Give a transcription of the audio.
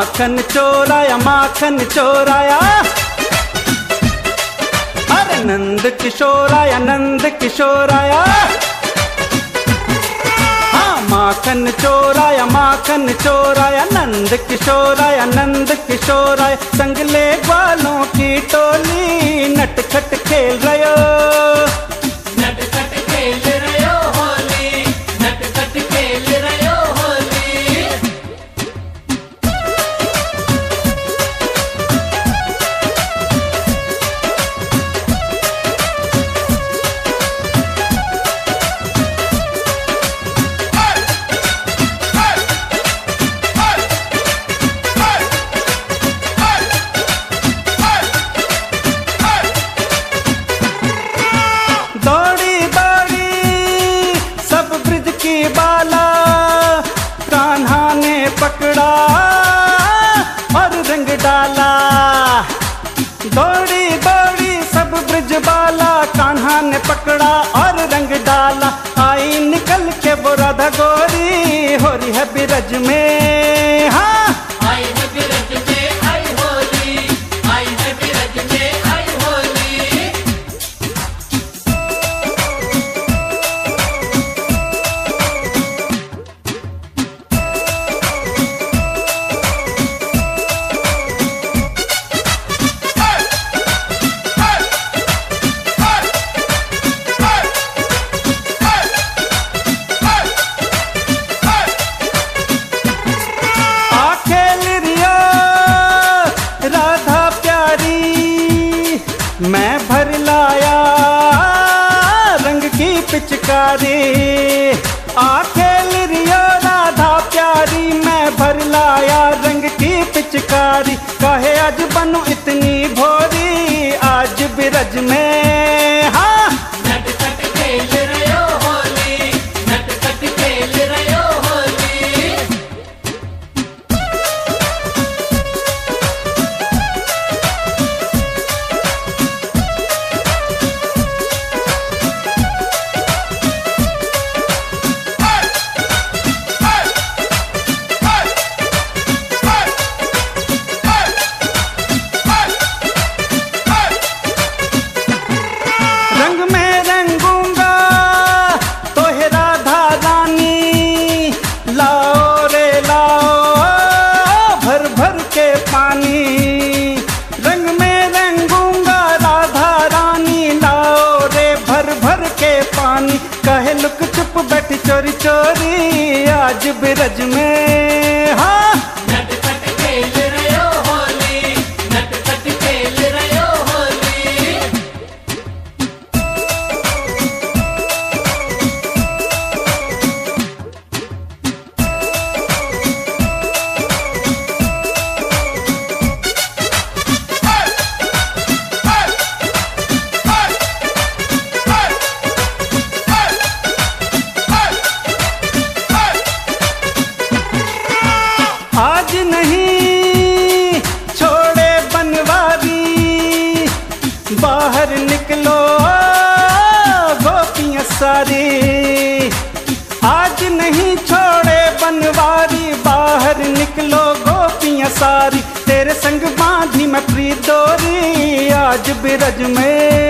माखन चोराया माखन चोराया, अरे नंद किशोर आया नंद किशोर आया। हाँ माखन चोराया माखन चोराया, नंद किशोर आया नंद किशोर आया। संगले ग्वालों की टोली नटखट खेल रयो, नटखट खेल रयो होली, नटखट खेल रयो होली। दौड़ी दौड़ी सब ब्रिज की बाला, कान्हा ने पकड़ा और रंग डाला। दौड़ी दौड़ी सब ब्रिज बाला, कान्हा ने पकड़ा और रंग डाला। आई निकल के वो राधा गोरी, हो रही है बिरज में। हाँ आई है बिरज में आई होली, आई है बिरज में आई होली। मैं भर लाया रंग की पिचकारी, आखेल रियो राधा प्यारी। मैं भर लाया रंग की पिचकारी, कहे आज बनो इतनी भोरी आज बिरज में। हाँ नटखट खेल रयो होली, नटखट खेल रयो होली। रंग में रंगूंगा तो है राधा रानी, लाओ रे लाओ भर भर के पानी। रंग में रंगूंगा राधा रानी, लाओ रे भर भर के पानी। कहे लुक चुप बैठ चोरी चोरी आज बिरज में। हाँ नटखट खेल रयो होली, नटखट खेल रयो होली। आज नहीं छोड़े बनवारी, बाहर निकलो गोपियां सारी। आज नहीं छोड़े बनवारी, बाहर निकलो गोपियां सारी। तेरे संग बांधी मैं प्रीत डोरी आज बिरज में।